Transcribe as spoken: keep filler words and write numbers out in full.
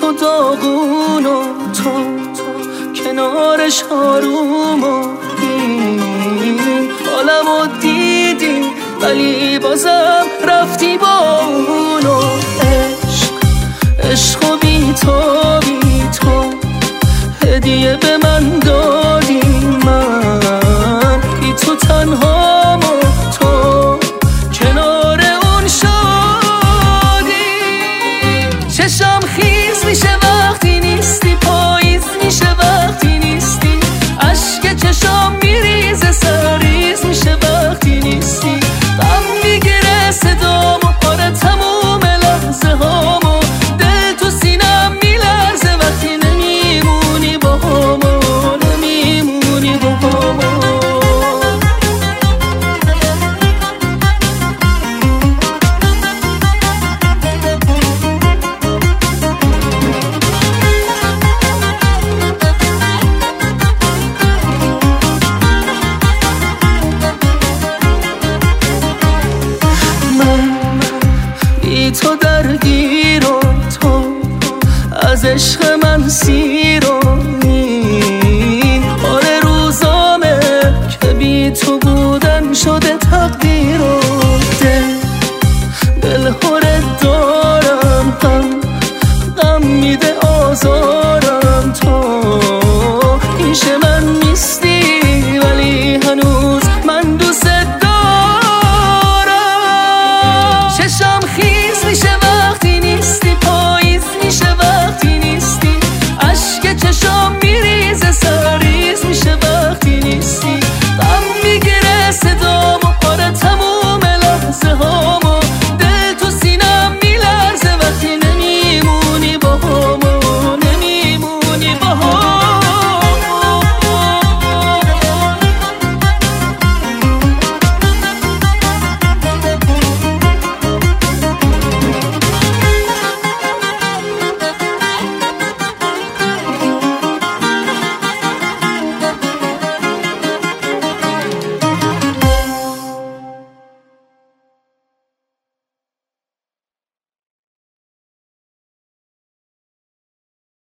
و داغون و تو کنارش آروم و این حالمو دیدی ولی بازم رفتی با اون و عشق عشق و بی تو بی تو هدیه به من دادی من بی تو تنهام و تو کنار اون شادی چشم خیز میشه وقتی نیستی پاییز میشه وقتی نیستی اشک چشم میریزه سرریز میشه وقتی نیستی غم میگیره صدامو آره تموم لحظه هامو دل تو سینم میلرزه وقتی نمیمونی با همو نمیمونی با همو تو درگیر و تو از عشق من سیر و این آره روزامه که بی تو بودن شده تقدیر و دل دل